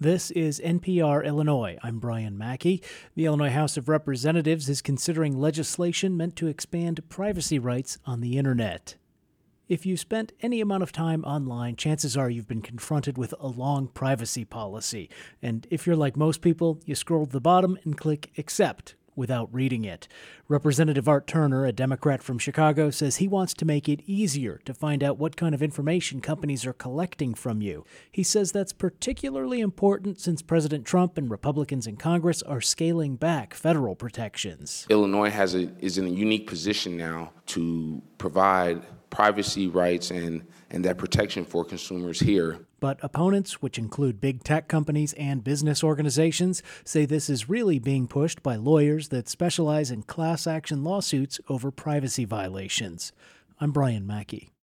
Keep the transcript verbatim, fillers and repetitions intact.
This is N P R Illinois. I'm Brian Mackey. The Illinois House of Representatives is considering legislation meant to expand privacy rights on the Internet. If you spent any amount of time online, chances are you've been confronted with a long privacy policy. And if you're like most people, you scroll to the bottom and click Accept without reading it. Representative Art Turner, a Democrat from Chicago, says he wants to make it easier to find out what kind of information companies are collecting from you. He says that's particularly important since President Trump and Republicans in Congress are scaling back federal protections. Illinois has a, is in a unique position now to provide privacy rights and, and that protection for consumers here. But opponents, which include big tech companies and business organizations, say this is really being pushed by lawyers that specialize in class action lawsuits over privacy violations. I'm Brian Mackey.